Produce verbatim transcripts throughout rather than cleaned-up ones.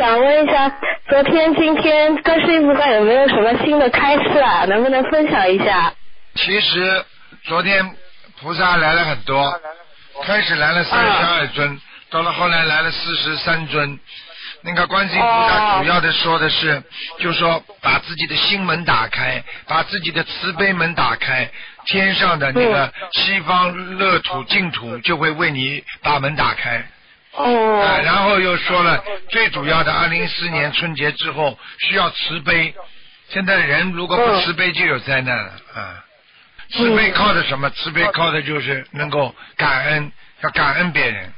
想问一下，昨天、今天观世音菩萨有没有什么新的开示啊？能不能分享一下？ 其实昨天菩萨来了很多，开始来了三十二尊，啊、到了后来来了四十三尊。那个观世音菩萨主要的说的是，哦、就是说把自己的心门打开，把自己的慈悲门打开，天上的那个西方乐土净土就会为你把门打开。 哦、 啊。然后又说了，最主要的二零一四年春节之后需要慈悲，现在人如果不慈悲就有灾难了啊。慈悲靠的什么？慈悲靠的就是能够感恩，要感恩别人。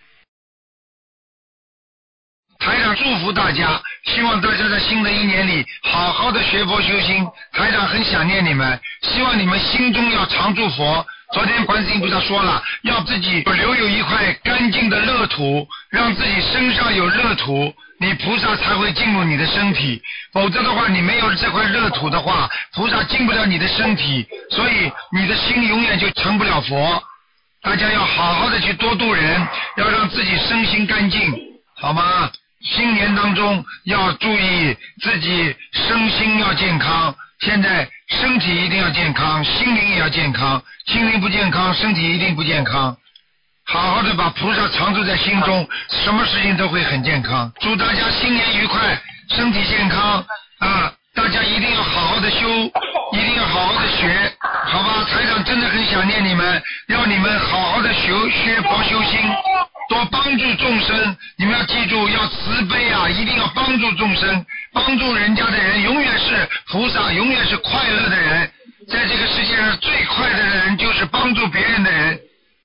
台长祝福大家，希望大家在新的一年里好好的学佛修心。台长很想念你们，希望你们心中要常住佛。昨天观世音菩萨说了，要自己留有一块干净的乐土，让自己身上有乐土，你菩萨才会进入你的身体，否则的话你没有这块乐土的话，菩萨进不了你的身体，所以你的心永远就成不了佛。大家要好好的去多度人，要让自己身心干净，好吗？新年当中要注意自己身心要健康，现在身体一定要健康，心灵也要健康，心灵不健康身体一定不健康，好好的把菩萨常住在心中，什么事情都会很健康。祝大家新年愉快，身体健康啊！大家一定要好好的修，一定要好好的学，好吧？台长真的很想念你们，要你们好好的学学佛修心，多帮助众生。你们要记住，要慈悲啊，一定要帮助众生，帮助人家的人永远是菩萨，永远是快乐的人。在这个世界上最快乐的人就是帮助别人的人。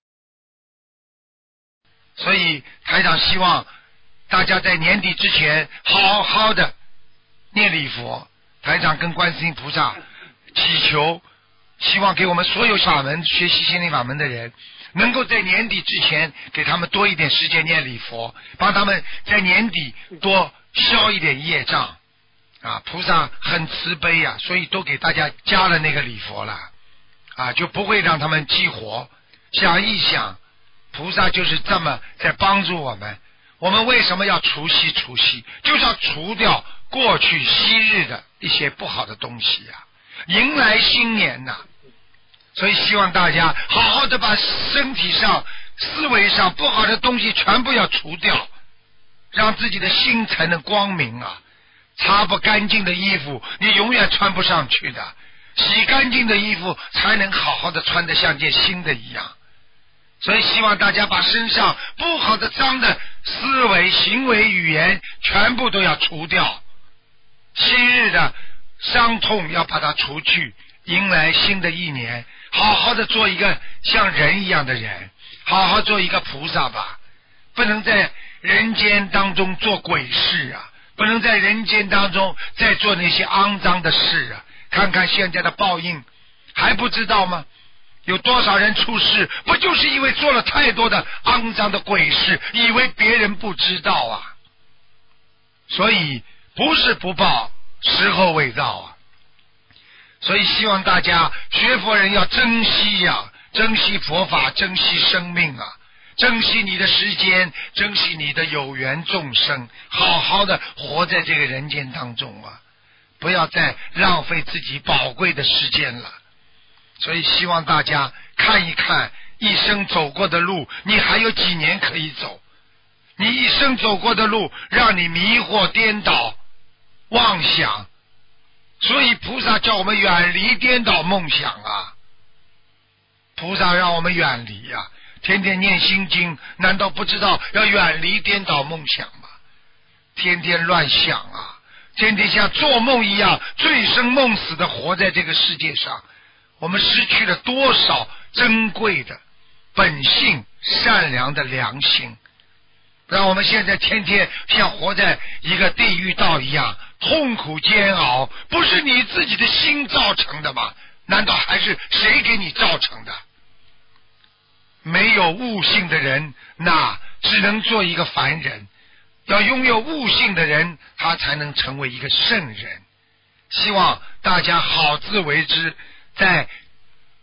所以台长希望大家在年底之前好好的念礼佛。台长跟观世音菩萨祈求，希望给我们所有法门学习心灵法门的人，能够在年底之前给他们多一点时间念礼佛，帮他们在年底多消一点业障啊！菩萨很慈悲呀、啊，所以都给大家加了那个礼佛了啊，就不会让他们激活。想一想，菩萨就是这么在帮助我们。我们为什么要除夕？除夕就是要除掉过去昔日的一些不好的东西呀、啊，迎来新年呐、啊。所以希望大家好好的把身体上、思维上不好的东西全部要除掉，让自己的心才能光明啊！擦不干净的衣服，你永远穿不上去的；洗干净的衣服，才能好好的穿得像件新的一样。所以希望大家把身上不好的脏的思维、行为、语言全部都要除掉，昔日的伤痛要把它除去，迎来新的一年，好好的做一个像人一样的人，好好做一个菩萨吧。不能在人间当中做鬼事啊，不能在人间当中再做那些肮脏的事啊。看看现在的报应，还不知道吗？有多少人出事，不就是因为做了太多的肮脏的鬼事，以为别人不知道啊？所以不是不报，时候未到啊！所以希望大家学佛人要珍惜呀、啊，珍惜佛法，珍惜生命啊，珍惜你的时间，珍惜你的有缘众生，好好的活在这个人间当中啊！不要再浪费自己宝贵的时间了。所以希望大家看一看一生走过的路，你还有几年可以走？你一生走过的路让你迷惑颠倒妄想，所以菩萨叫我们远离颠倒梦想啊！菩萨让我们远离啊，天天念心经，难道不知道要远离颠倒梦想吗？天天乱想啊，天天像做梦一样醉生梦死的活在这个世界上，我们失去了多少珍贵的本性善良的良心，让我们现在天天像活在一个地狱道一样痛苦煎熬，不是你自己的心造成的吗？难道还是谁给你造成的？没有悟性的人，那只能做一个凡人，要拥有悟性的人，他才能成为一个圣人。希望大家好自为之，在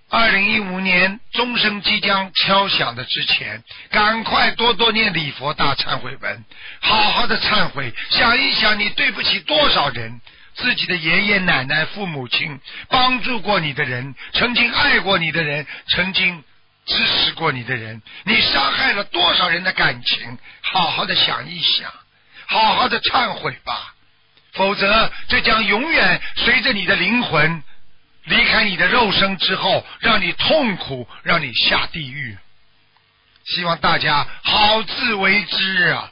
二零一五年钟声即将敲响的之前，赶快多多念礼佛大忏悔文，好好的忏悔，想一想你对不起多少人，自己的爷爷奶奶、父母亲，帮助过你的人，曾经爱过你的人，曾经支持过你的人，你伤害了多少人的感情，好好的想一想，好好的忏悔吧，否则这将永远随着你的灵魂离开你的肉身之后，让你痛苦，让你下地狱。希望大家好自为之啊！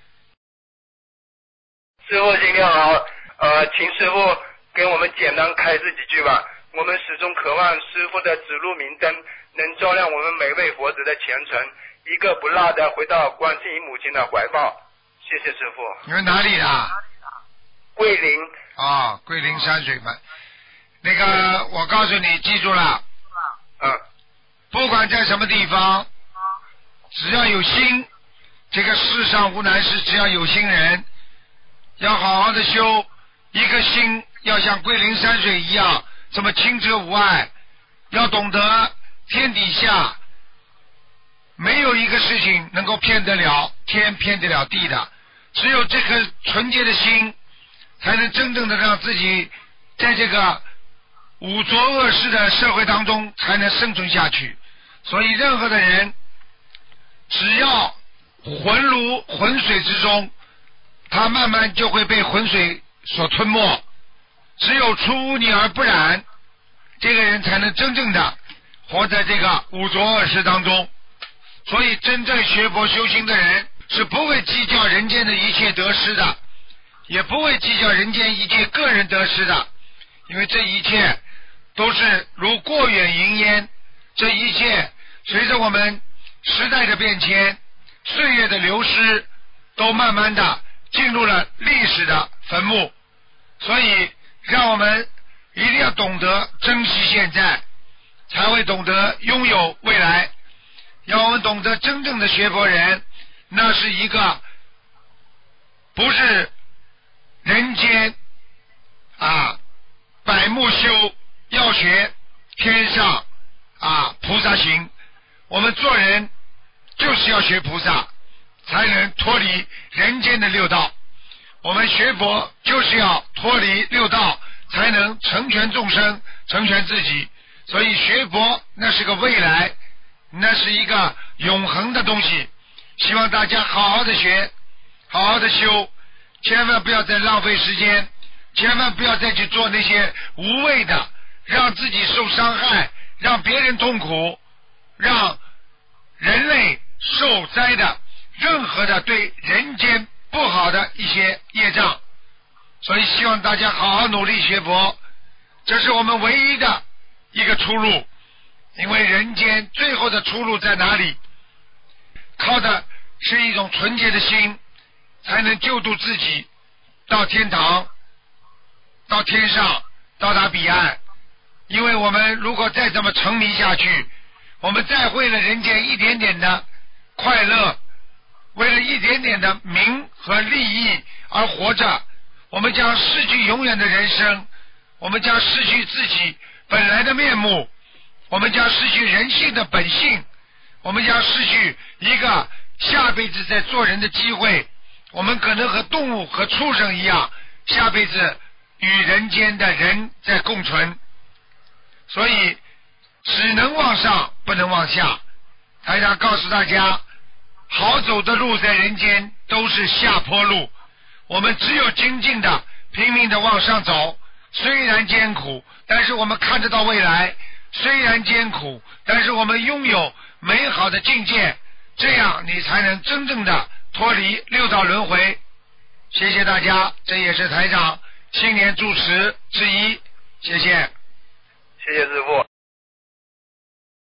师父今天好，呃，请师父给我们简单开示几句吧。我们始终渴望师父的指路明灯，能照亮我们每位佛子的前程，一个不落的回到观世音母亲的怀抱。谢谢师父。 你们哪里的？ 桂林。 啊、哦，桂林山水门。那个，我告诉你，记住了。 嗯。 不管在什么地方，只要有心，这个世上无难事，只要有心人，要好好的修，一颗心要像桂林山水一样这么清澈无碍，要懂得天底下没有一个事情能够骗得了天骗得了地的，只有这颗纯洁的心才能真正的让自己在这个五浊恶世的社会当中才能生存下去。所以任何的人只要浑如浑水之中，他慢慢就会被浑水所吞没，只有出污泥而不染，这个人才能真正的活在这个五浊恶世当中。所以真正学佛修心的人是不会计较人间的一切得失的，也不会计较人间一切个人得失的，因为这一切都是如过眼云烟，这一切随着我们时代的变迁，岁月的流失，都慢慢的进入了历史的坟墓。所以让我们一定要懂得珍惜现在，才会懂得拥有未来。要我们懂得真正的学佛人，那是一个不是人间啊百目修，要学天上啊菩萨行。我们做人就是要学菩萨，才能脱离人间的六道。我们学佛就是要脱离六道，才能成全众生，成全自己。所以学佛那是个未来，那是一个永恒的东西。希望大家好好的学，好好的修，千万不要再浪费时间，千万不要再去做那些无谓的，让自己受伤害，让别人痛苦，让人类受灾的任何的对人间不好的一些业障。所以希望大家好好努力学佛，这是我们唯一的一个出路。因为人间最后的出路在哪里？靠的是一种纯洁的心，才能救度自己到天堂，到天上，到达彼岸。因为我们如果再这么沉迷下去，我们再为了人间一点点的快乐，为了一点点的名和利益而活着，我们将失去永远的人生，我们将失去自己本来的面目，我们将失去人性的本性，我们将失去一个下辈子在做人的机会。我们可能和动物和畜生一样，下辈子与人间的人在共存。所以只能往上，不能往下。台长告诉大家，好走的路在人间都是下坡路，我们只有精进的拼命的往上走，虽然艰苦，但是我们看得到未来，虽然艰苦，但是我们拥有美好的境界，这样你才能真正的脱离六道轮回。谢谢大家，这也是台长新年祝词之一，谢谢。 谢谢师父。 新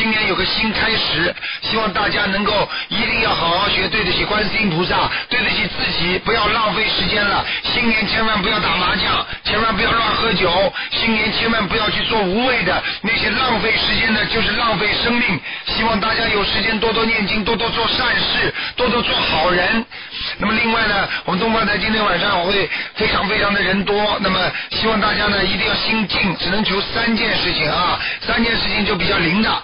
新年有个新开始，希望大家能够一定要好好学，对得起观世音菩萨，对得起自己，不要浪费时间了。新年千万不要打麻将，千万不要乱喝酒，新年千万不要去做无谓的那些浪费时间的，就是浪费生命。希望大家有时间多多念经，多多做善事，多多做好人。那么另外呢，我们东方台今天晚上会非常非常的人多，那么希望大家呢一定要心静，只能求三件事情啊，三件事情就比较灵的。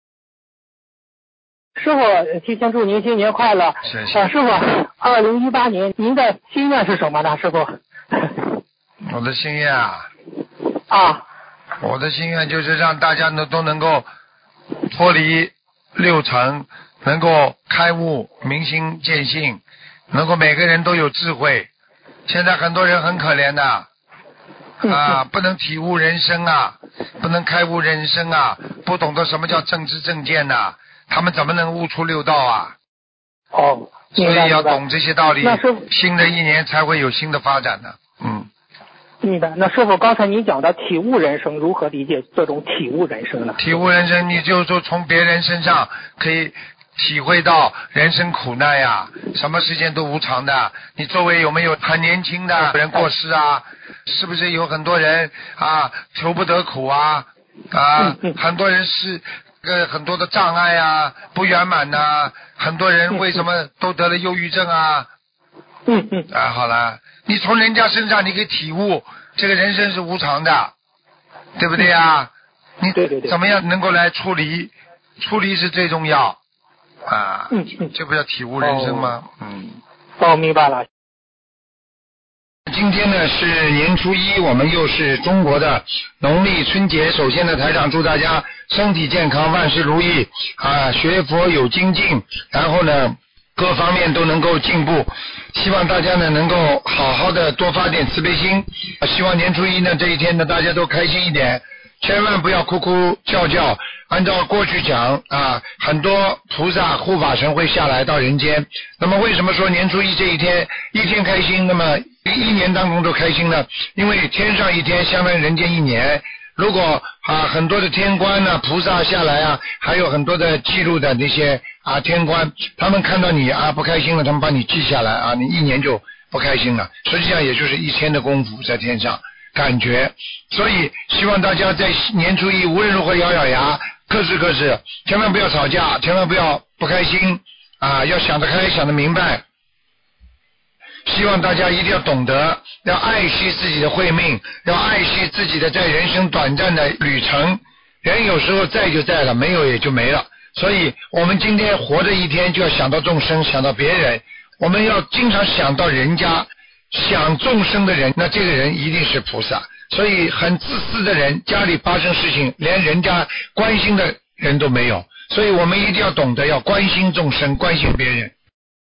师傅，提前祝您新年快乐。 谢谢。 呃、师傅，二零一八年您的心愿是什么呢？师傅？ 我的心愿啊， 啊， 我的心愿就是让大家呢都能够脱离六尘，能够开悟明心见性，能够每个人都有智慧。现在很多人很可怜的啊，不能体悟人生啊，不能开悟人生啊，不懂得什么叫正知正见呐、啊，他们怎么能悟出六道啊？ 哦， 所以要懂这些道理， 那是新的一年才会有新的发展的。嗯， 明白。那师傅，刚才您讲的体悟人生，如何理解这种体悟人生呢？ 体悟人生，你就说从别人身上可以体会到人生苦难呀，什么时间都无常的。你周围有没有很年轻的人过世啊？是不是有很多人啊求不得苦啊啊？很多人是呃很多的障碍啊，不圆满呐、啊。很多人为什么都得了忧郁症啊？ 嗯嗯。 啊，好了，你从人家身上你可以体悟，这个人生是无常的，对不对啊？你怎么样能够来处理？处理是最重要啊。 嗯嗯。 这不叫体悟人生吗？哦、嗯。 哦，明白了。 今天呢是年初一，我们又是中国的农历春节。首先呢，台长祝大家身体健康，万事如意啊，学佛有精进，然后呢各方面都能够进步。希望大家呢能够好好的多发点慈悲心。希望年初一呢这一天呢大家都开心一点，千万不要哭哭叫叫。按照过去讲啊，很多菩萨护法神会下来到人间。那么为什么说年初一这一天一天开心，那么一年当中都开心呢？因为天上一天相当于人间一年。如果啊很多的天官呢、啊、菩萨下来啊，还有很多的记录的那些啊天官，他们看到你啊不开心了，他们把你记下来啊，你一年就不开心了。实际上也就是一天的功夫在天上感觉。所以希望大家在年初一无论如何咬咬牙，克制克制，千万不要吵架，千万不要不开心啊，要想得开，想得明白。希望大家一定要懂得，要爱惜自己的慧命，要爱惜自己的在人生短暂的旅程。人有时候在就在了，没有也就没了。所以我们今天活着一天，就要想到众生，想到别人。我们要经常想到人家，想众生的人，那这个人一定是菩萨。所以很自私的人，家里发生事情，连人家关心的人都没有。所以我们一定要懂得要关心众生，关心别人。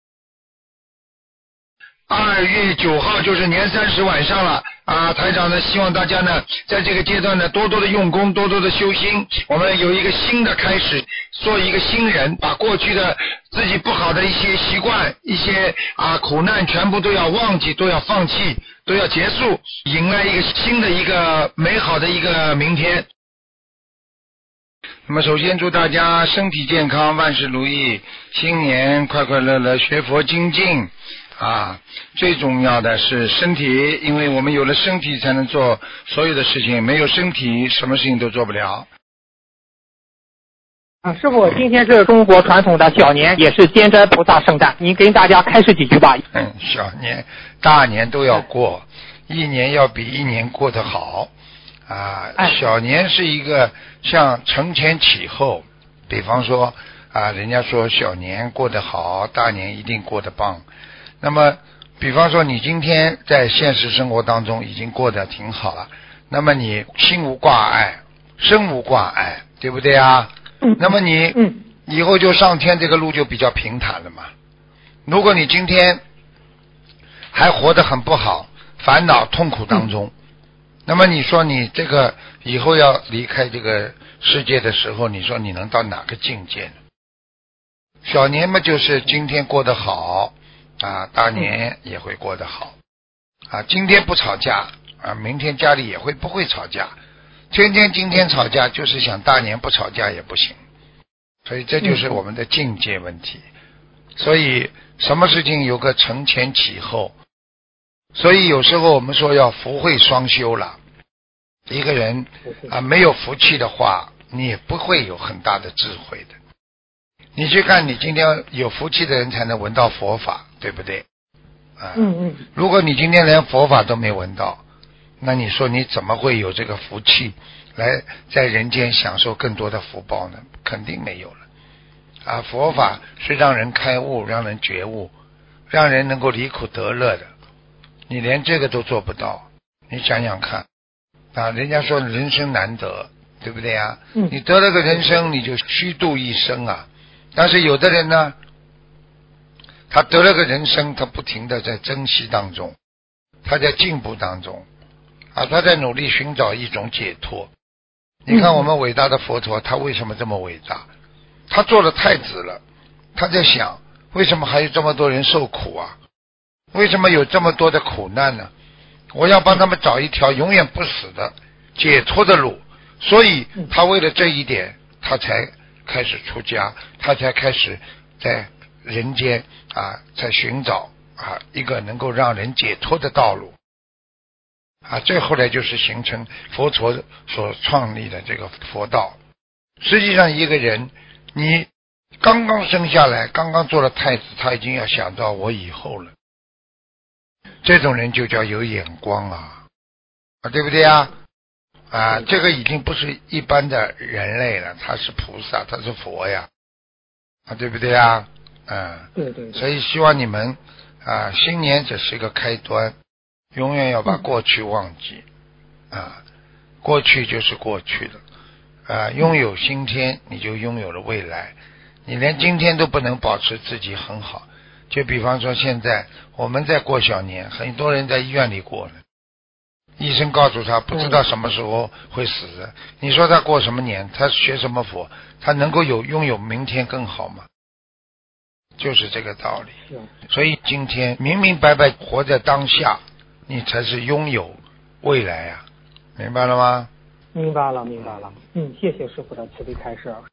二月九号就是年三十晚上了啊！台长呢，希望大家呢，在这个阶段呢，多多的用功，多多的修心。我们有一个新的开始，做一个新人，把过去的自己不好的一些习惯、一些啊苦难，全部都要忘记，都要放弃，都要结束，迎来一个新的一个美好的一个明天。那么首先祝大家身体健康，万事如意，新年快快乐乐，学佛精进。啊，最重要的是身体，因为我们有了身体才能做所有的事情，没有身体什么事情都做不了。 啊，师傅，今天是中国传统的小年，也是监斋菩萨圣诞，您跟大家开示几句吧。 嗯，小年、大年都要过，一年要比一年过得好啊。小年是一个像承前启后，比方说啊，人家说小年过得好，大年一定过得棒。那么比方说你今天在现实生活当中已经过得挺好了，那么你心无挂碍，身无挂碍，对不对啊？嗯。那么你嗯以后就上天这个路就比较平坦了嘛。如果你今天还活得很不好，烦恼痛苦当中，嗯、那么你说你这个以后要离开这个世界的时候，你说你能到哪个境界呢？小年嘛就是今天过得好啊，大年也会过得好啊。今天不吵架啊，明天家里也会不会吵架。天天今天吵架，就是想大年不吵架也不行。 所以这就是我们的境界问题。所以什么事情有个承前启后，所以有时候我们说要福慧双修了。一个人啊没有福气的话，你也不会有很大的智慧的。你去看，你今天有福气的人才能闻到佛法，对不对？啊， 嗯嗯。 如果你今天连佛法都没闻到，那你说你怎么会有这个福气来在人间享受更多的福报呢？肯定没有了。啊，佛法是让人开悟，让人觉悟，让人能够离苦得乐的。你连这个都做不到，你想想看啊！人家说人生难得，对不对啊？ 嗯。 你得了个人生，你就虚度一生啊。但是有的人呢，他得了个人生，他不停的在珍惜当中，他在进步当中啊，他在努力寻找一种解脱。你看我们伟大的佛陀，他为什么这么伟大？他做了太子了，他在想，为什么还有这么多人受苦啊？为什么有这么多的苦难呢？我要帮他们找一条永远不死的解脱的路。所以他为了这一点，他才开始出家，他才开始在人间啊，在寻找啊一个能够让人解脱的道路啊。这后来就是形成佛陀所创立的这个佛道。实际上一个人，你刚刚生下来，刚刚做了太子，他已经要想到我以后了。这种人就叫有眼光啊，啊，对不对啊？啊，这个已经不是一般的人类了，他是菩萨，他是佛呀，啊，对不对啊？嗯， 对对。 所以希望你们啊，新年只是一个开端，永远要把过去忘记啊，过去就是过去的啊，拥有今天，你就拥有了未来。你连今天都不能保持自己很好，就比方说现在我们在过小年，很多人在医院里过呢，医生告诉他不知道什么时候会死的，你说他过什么年？他学什么佛？他能够有拥有明天更好吗？就是这个道理。所以今天明明白白活在当下，你才是拥有未来啊，明白了吗？ 明白了，明白了。嗯，谢谢师父的慈悲开示。